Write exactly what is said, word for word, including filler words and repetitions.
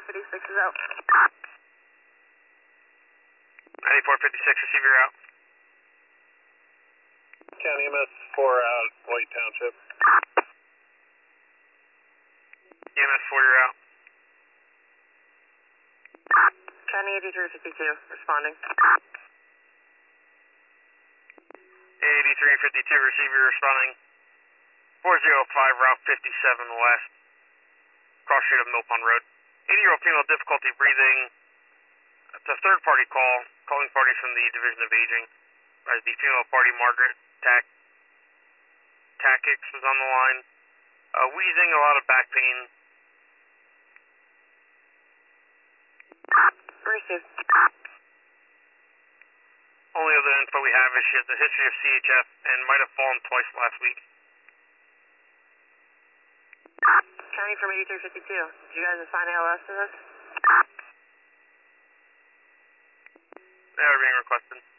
fifty-six is out. ninety-four fifty-six, receive your out. County M S four out, White Township. E M S four, you're out. County eighty-three fifty-two, responding. eighty-three fifty-two, receiver responding. four oh five, Route fifty-seven West, cross street of Mill Pond Road. eighty-year-old female, difficulty breathing. It's a third-party call, calling parties from the Division of Aging. As the female party, Margaret Tack Tackix, was on the line. Uh, wheezing, a lot of back pain. Received. Only other info we have is she has a history of C H F and might have fallen twice last week. County from eighty-three fifty-two. Did you guys assign A L S to this? They are being requested.